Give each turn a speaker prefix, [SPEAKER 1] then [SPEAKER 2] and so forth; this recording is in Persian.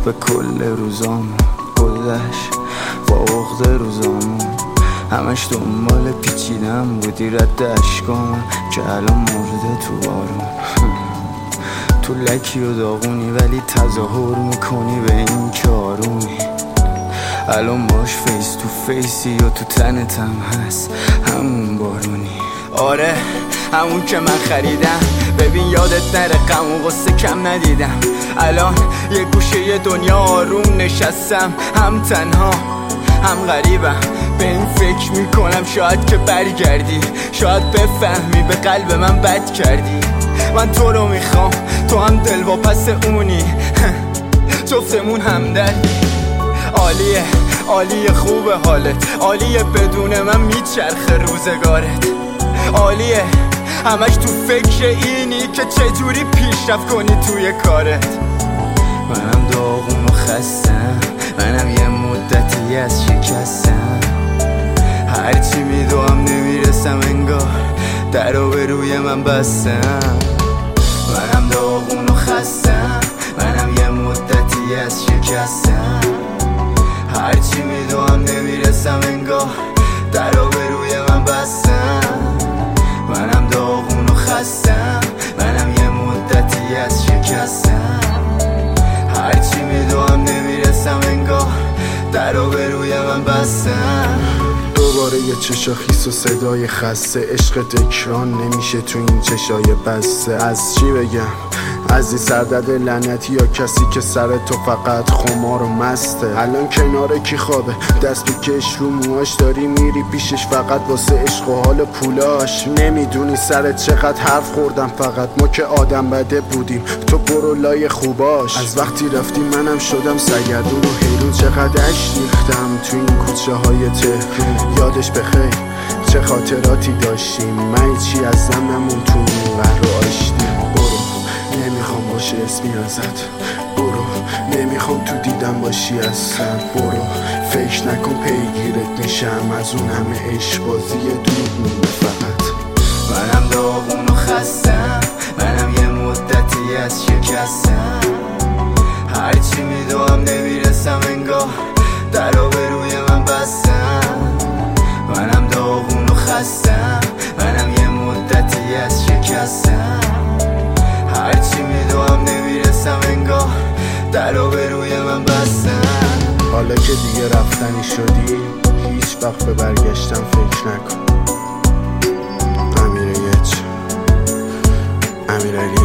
[SPEAKER 1] به کل روزامون گذشت با عقده روزامون همش دنبال پیچیدم بودی رد اشکامون که الان مرده تو بارون تو لکی و داغونی ولی تظاهر میکنی به این که آرومی الان باش فیس تو فیسی یا تو تنت هم هست همون بارونی آره همون که من خریدم ببین یادت نره غم و غصه کم ندیدم الان یه گوشه دنیا آروم نشستم هم تنها هم غریبم به این فکر میکنم شاید که برگردی شاید بفهمی به قلب من بد کردی من تو رو میخوام تو هم دل واپس اونی جفتمون همدردی عالیه عالیه خوبه حالت عالیه بدون من میچرخه روزگارت عالیه همش تو فکر اینی که چجوری پیشرفت کنی توی کارت منم داغون و خستم منم یه مدتی از شکستم هرچی میدوام نمیرسم انگار درو به روی من بستم منم داغون و خستم منم یه مدتی از شکستم هرچی میدوام نمیرسم انگار درو به روی من بستم منم داغون و خستم منم یه مدتی از شکستم هرچی میدوام نمیرسم انگار درو به روی من بستم
[SPEAKER 2] دوباره یه چشا خیس و صدای خسته عشق تکران نمیشه تو این چشای بسته از چی بگم از این سردرد لعنتی یا کسی که سر تو فقط خمار و مسته الان کنار کی خوابه دست تو کش رو موهاش داری میری پیشش فقط واسه عشق و حال پولاش نمیدونی سرت چقدر حرف خوردم فقط ما که آدم بده بودیم تو برو لای خوباش از وقتی رفتی منم شدم سرگردون و حیرون چقدر اشک ریختم تو این کوچه های تهرون یادش بخیر چه خاطراتی داشتیم من چی از زمنمون تو این قهر آشتی نمیخوام باشه اسمی ازت برو نمیخوام تو دیدم باشی اصلا برو فکر نکن پیگیرت میشم از اون همه عشق بازی دروغ مونده فقط
[SPEAKER 1] منم داغون و خستم منم یه مدتی از شکستم هرچی میدوام نمیرسم انگار درو به روی من بستم منم داغون و خستم منم یه مدتی از شکستم هرچی میدوام نمیرسم انگار درو به روی من بستم
[SPEAKER 2] حالا که دیگه رفتنی شدی هیچ وقت به برگشتم فکر نکن امیر علی